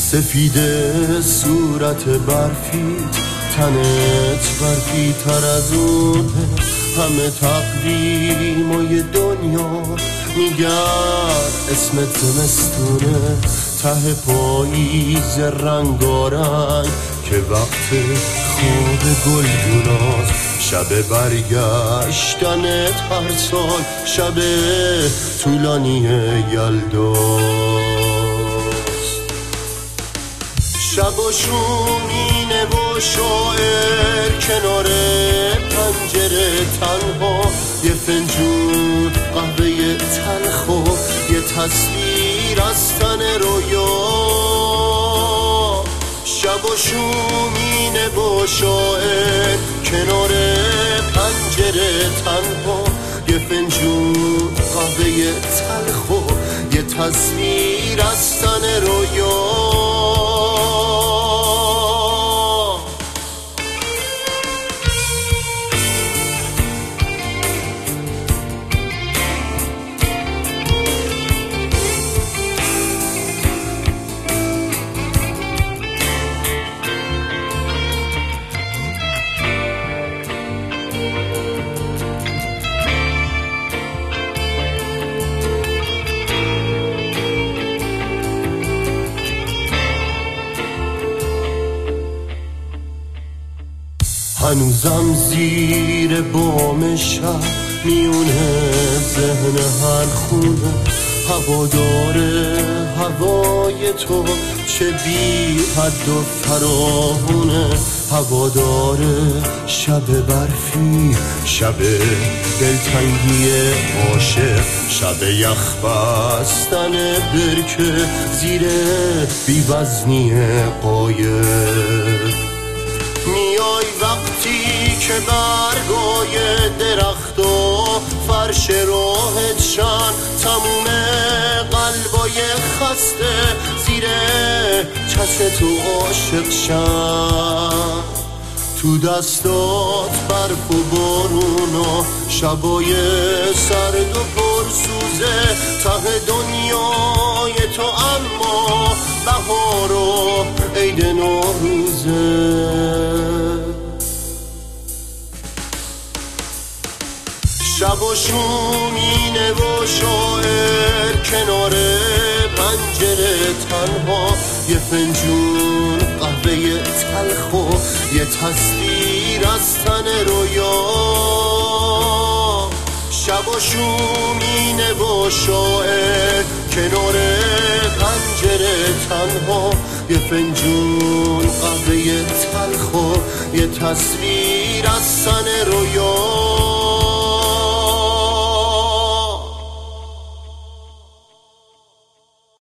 سفید صورت برفی، تنت برفی تر از اونه، همه تقویمای دنیا میگن اسمت زمستونه، ته پاییز رنگارنگ که وقت خواب گلدوناست، شب برگشتنت هر سال، شب طولانی یلداست. شب و شومینه و شاعر کنار پنجره تنها، یه فنجون قهوه تلخ و یه تصویر از تن رویا. شب و شومینه و شاعر کنار پنجره تنها، یه فنجون قهوه تلخ و یه تصویر از تن رویا. هنوزم زیر بام شب میونه ذهن هر خونه، هواداره هوای تو چه بی حد و فراوونه، هواداره شب برفی، شب دلتنگی عاشق، شب یخ بستن برکه زیر بی‌وزنی قایق. میای وقتی که برگای درخت و فرش راهت شن، تموم قلبای خسته زیر چشم تو عاشق شن. تو دستات برف و بارون و شبای سرد و پرسوزه، ته دنیای تو اما بهار و عید نوروزه. شب و شومینه و شاعر کنار پنجره تنها، یه فنجون قهوه تلخ و یه تصویر از تن رویا. شب و شومینه و شاعر کنار پنجره تنها، یه فنجون قهوه تلخ و یه تصویر از تن